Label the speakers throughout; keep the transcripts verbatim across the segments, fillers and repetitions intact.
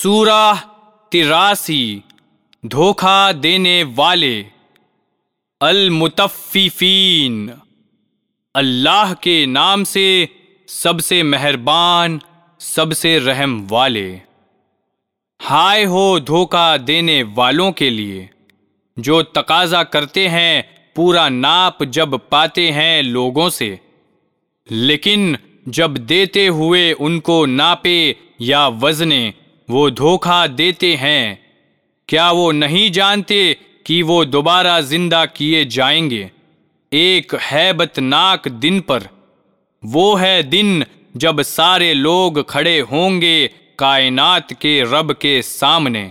Speaker 1: سورہ تراسی دھوکہ دینے والے۔ المطففین، اللہ کے نام سے سب سے مہربان سب سے رحم والے۔ ہائے ہو دھوکہ دینے والوں کے لیے جو تقاضا کرتے ہیں پورا ناپ جب پاتے ہیں لوگوں سے، لیکن جب دیتے ہوئے ان کو ناپے یا وزنے وہ دھوکہ دیتے ہیں۔ کیا وہ نہیں جانتے کہ وہ دوبارہ زندہ کیے جائیں گے ایک ہیبت ناک دن پر؟ وہ ہے دن جب سارے لوگ کھڑے ہوں گے کائنات کے رب کے سامنے۔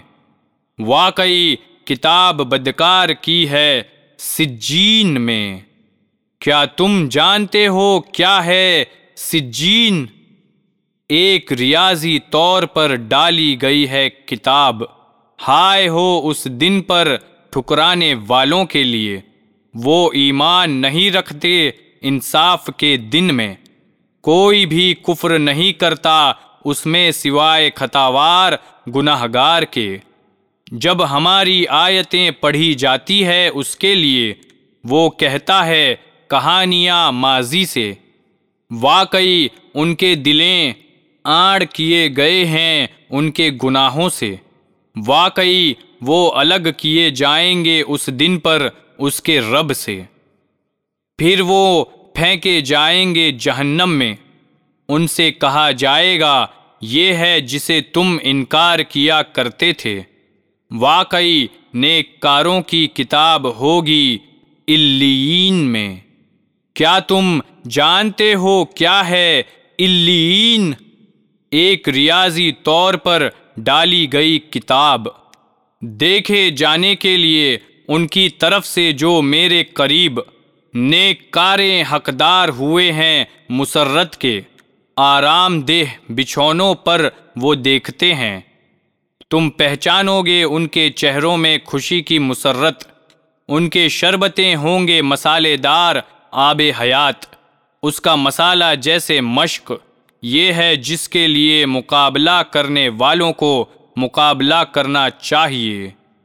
Speaker 1: واقعی کتاب بدکار کی ہے سجین میں۔ کیا تم جانتے ہو کیا ہے سجین؟ ایک ریاضی طور پر ڈالی گئی ہے کتاب۔ ہائے ہو اس دن پر ٹھکرانے والوں کے لیے، وہ ایمان نہیں رکھتے انصاف کے دن میں۔ کوئی بھی کفر نہیں کرتا اس میں سوائے خطاوار گناہگار کے۔ جب ہماری آیتیں پڑھی جاتی ہے اس کے لیے، وہ کہتا ہے کہانیاں ماضی سے۔ واقعی ان کے دلیں آڑ کیے گئے ہیں ان کے گناہوں سے۔ واقعی وہ الگ کیے جائیں گے اس دن پر اس کے رب سے۔ پھر وہ پھینکے جائیں گے جہنم میں۔ ان سے کہا جائے گا یہ ہے جسے تم انکار کیا کرتے تھے۔ واقعی نیک کاروں کی کتاب ہوگی علیین میں۔ کیا تم جانتے ہو کیا ہے علیین؟ ایک ریاضی طور پر ڈالی گئی کتاب، دیکھے جانے کے لیے ان کی طرف سے جو میرے قریب نیک کاریں حقدار ہوئے ہیں مسرت کے۔ آرام دہ بچھونوں پر وہ دیکھتے ہیں۔ تم پہچانو گے ان کے چہروں میں خوشی کی مسرت۔ ان کے شربتیں ہوں گے مسالے دار آب حیات، اس کا مسالہ جیسے مشق۔ یہ ہے جس کے لیے مقابلہ کرنے والوں کو مقابلہ کرنا چاہیے۔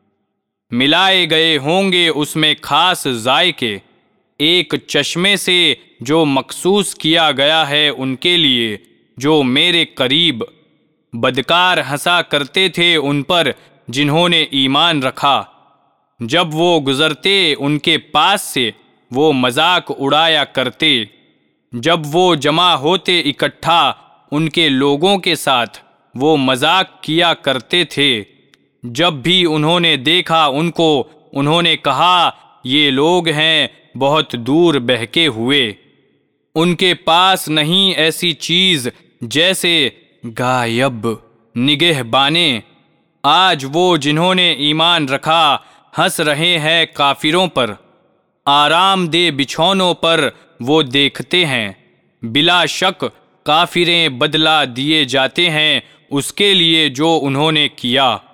Speaker 1: ملائے گئے ہوں گے اس میں خاص ذائقے، ایک چشمے سے جو مخصوص کیا گیا ہے ان کے لیے جو میرے قریب۔ بدکار ہنسا کرتے تھے ان پر جنہوں نے ایمان رکھا۔ جب وہ گزرتے ان کے پاس سے وہ مذاق اڑایا کرتے۔ جب وہ جمع ہوتے اکٹھا ان کے لوگوں کے ساتھ وہ مذاق کیا کرتے تھے۔ جب بھی انہوں نے دیکھا ان کو انہوں نے کہا یہ لوگ ہیں بہت دور بہکے ہوئے۔ ان کے پاس نہیں ایسی چیز جیسے غائب نگہبانیں۔ آج وہ جنہوں نے ایمان رکھا ہنس رہے ہیں کافروں پر۔ آرام دہ بچھونوں پر وہ دیکھتے ہیں۔ بلا شک کافریں بدلہ دیے جاتے ہیں اس کے لیے جو انہوں نے کیا۔